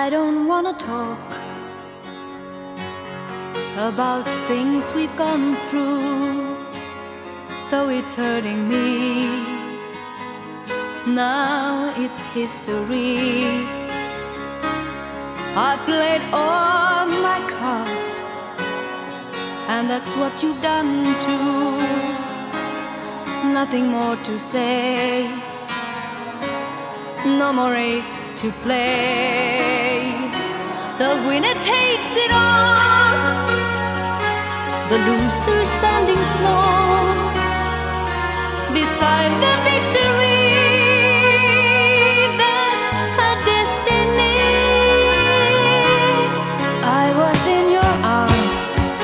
I don't wanna talk about things we've gone through, though it's hurting me. Now it's history. I played all my cards, and that's what you've done too. Nothing more to say, no more race to play. The winner takes it all, the loser standing small beside the victory. That's her destiny. I was in your arms,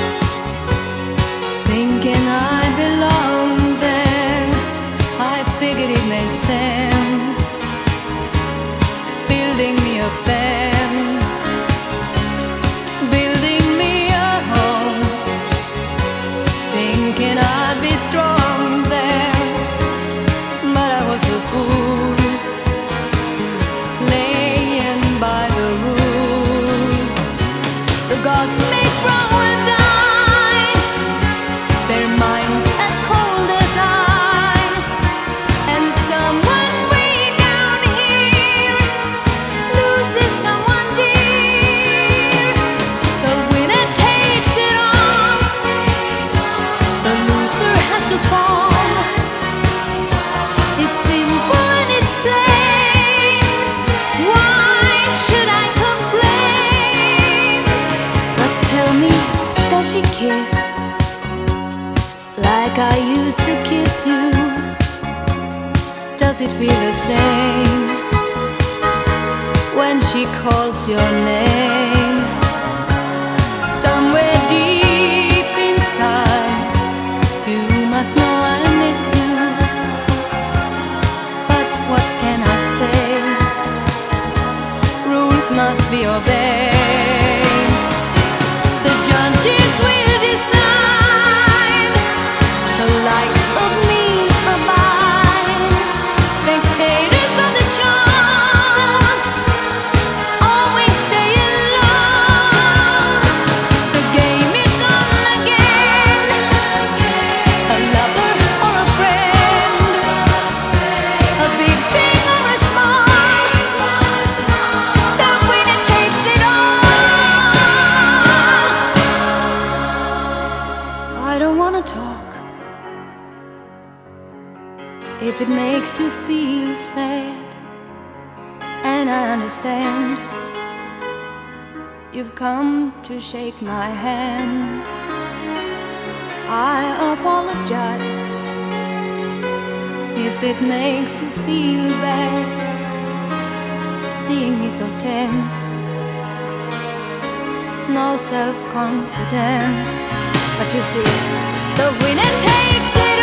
thinking I belonged there. I figured it made sense, building me a fence, building me a home, thinking I'd be strong there. But I was a fool, laying by the rules. The gods make wrong with ice, their minds as cold as ice. And someone way down here loses someone dear. The winner takes it all, the loser has to fall. It's simple and it's plain. Why should I complain? But tell me, does she kiss like I used to kiss you? Does it feel the same when she calls your name? Somewhere deep inside, you must know I miss you. But what can I say? Rules must be obeyed. The judges will decide, the likes of me abide. Spectators of the show always stay alone. The game is on again, a lover or a friend, a big thing or a small, the winner takes it all. I don't wanna talk if it makes you feel sad, and I understand. You've come to shake my hand. I apologize if it makes you feel bad, seeing me so tense, no self-confidence. But you see, the winner takes it